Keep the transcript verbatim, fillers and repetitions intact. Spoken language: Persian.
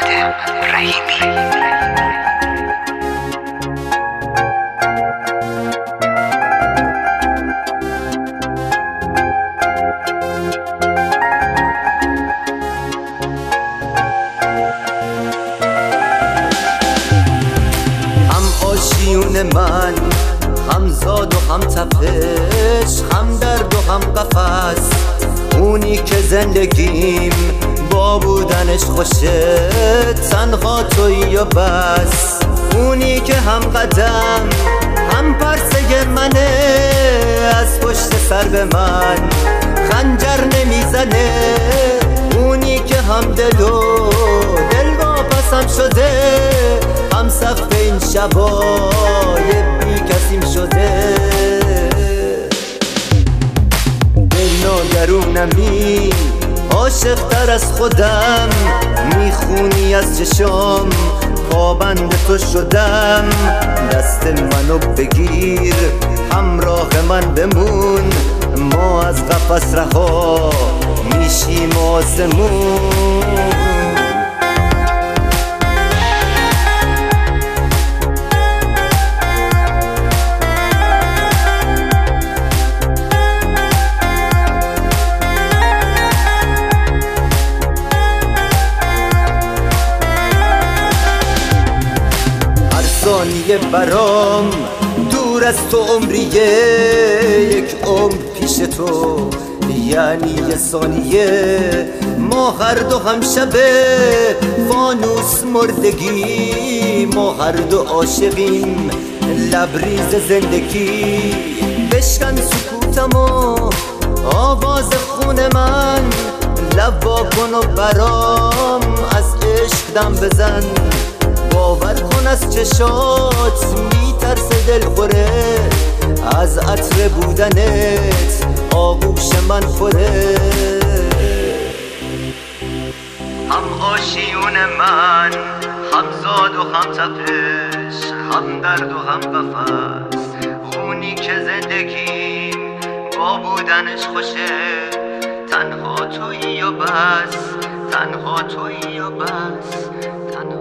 رحیمی. من همزاد و هم تپش، هم درد و هم قفس، اونی که زندگیم با بودنش خوشه، تنها تویی و بس. اونی که هم قدم هم پرسه منه، از پشت سر به من خنجر نمیزنه. اونی که هم دل و دل واپسم شده، هم صف این شبای بی کسیم شده. دل ناگرونمی عاشق تر از خودم، میخونی از چشام پابند تو شدم. دست منو بگیر همراه من بمون، ما از قفس رها میشیم آسمون. ثانیه برام دور از تو عمریه، یک عمر پیش تو یعنی یه ثانیه. ما هر دو هم شبه فانوس مردگی، ما هر دو عاشقیم لبریز زندگی. بشکن سکوتمو آواز خون من، لب وا کن و برام از عشق دم بزن. باور کن از چشات میترسه دل خوره، از عطر بودنت آغوش من خوره. هم آشیون من همزاد و هم تپش، هم درد و هم قفس، خونی که زندگی با بودنش خوشه، تنها تویی و بس، تنها تویی و بس، تنها